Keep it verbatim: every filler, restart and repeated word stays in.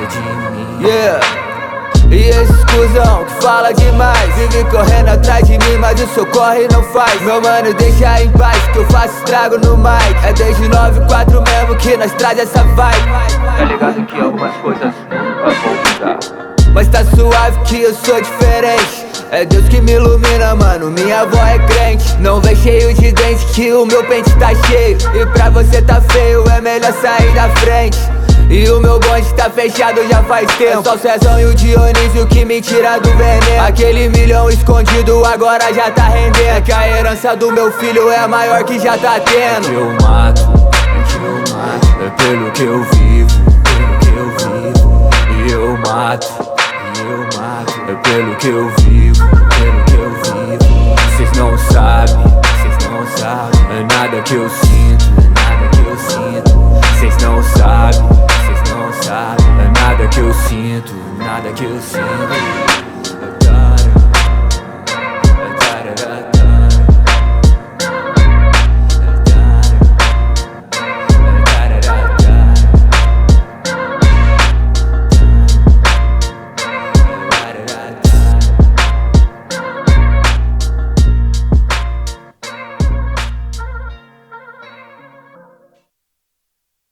de mim. Yeah. E esse cuzão que fala demais, vive correndo atrás de mim, mas o seu corre não faz. Meu mano, deixa em paz, que eu faço estrago no mic. É desde nove quatro mesmo que nós traz essa vibe. Tá ligado que algumas coisas nunca vão mudar, mas tá suave que eu sou diferente. É Deus que me ilumina, mano, minha avó é crente. Não vem cheio de dente que o meu pente tá cheio. E pra você tá feio, é melhor sair da frente. E o meu bonde tá fechado já faz tempo. É só o Cezão e o Dionísio que me tira do veneno. Aquele milhão escondido agora já tá rendendo. É que a herança do meu filho é a maior que já tá tendo. é que eu mato, é que eu mato, é pelo que eu vivo, pelo que eu vivo. E eu mato, e eu mato, é pelo que eu vivo, pelo que eu vivo. Cês não sabem, cês não sabem, é nada que eu sinto, é nada que eu sinto. Cês não sabem, cês não sabem, é nada que eu sinto, nada que eu sinto.